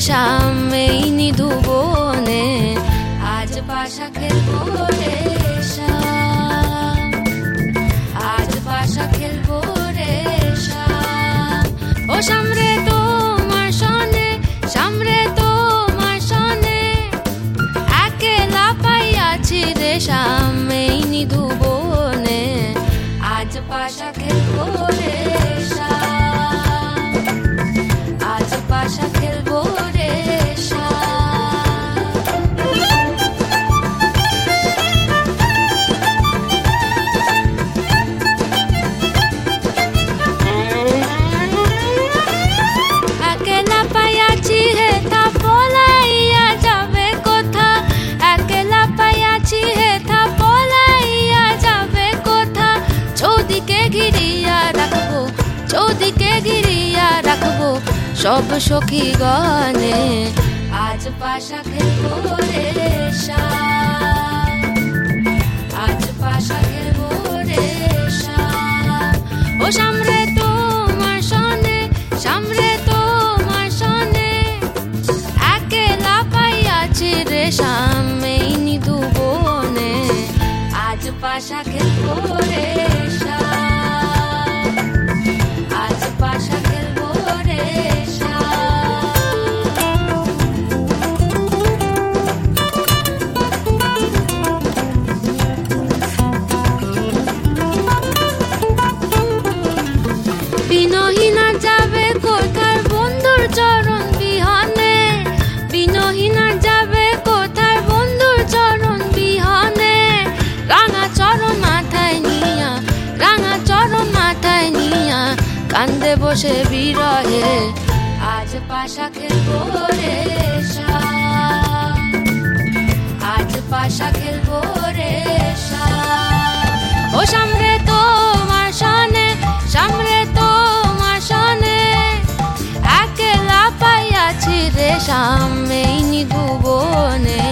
সামেই নিধু বনে আজ পাশা খেলবো রে শাম, আজ পাশা খেলবো রে শাম। ও সামরে তোমার সনে, সামরে তোমার সনে একলা পাইয়াছি রে সামেই নিধু বনে আজ পাশা খেলবো রে শাম, আজ পাশা খেলবো রে একলা পাইয়াছি হেথা পলাইয়া যাবে কোথা, একলা পাইয়াছি হেথা পলাইয়া যাবে কোথা। চৌদিকে ঘিরিয়া রাখবো, চৌদিকে ঘিরিয়া রাখবো সব সখী গনে আজ পাশা খেলবো রে শাম, আজ পাশা খেলবো রে শাম। ও সামরে তোমার সনে, সামরে তোমার সনে একলা পাইয়াছি রে সামেই নিধু বনে আজ পাশা খেলবো রে শাম, আজ পাশা খেলবো রে বিনহীনা যাবে কোথায় বন্ধুর চরণ বিহনে, বিনহীনা যাবে কোথায় বন্ধুর চরণ বিহনে। রাঙা চরণ মাথায় নিয়া, রাঙা চরণ মাথায় নিয়া কান্দে বসে বিরহে আজ পাশা খেলবো রে শাম, আজ পাশা খেলবো রে শাম। ও সামরে তোমার সনে, সামরে তোমার সনে একলা পাইয়াছি রে সামেই নিধু বনে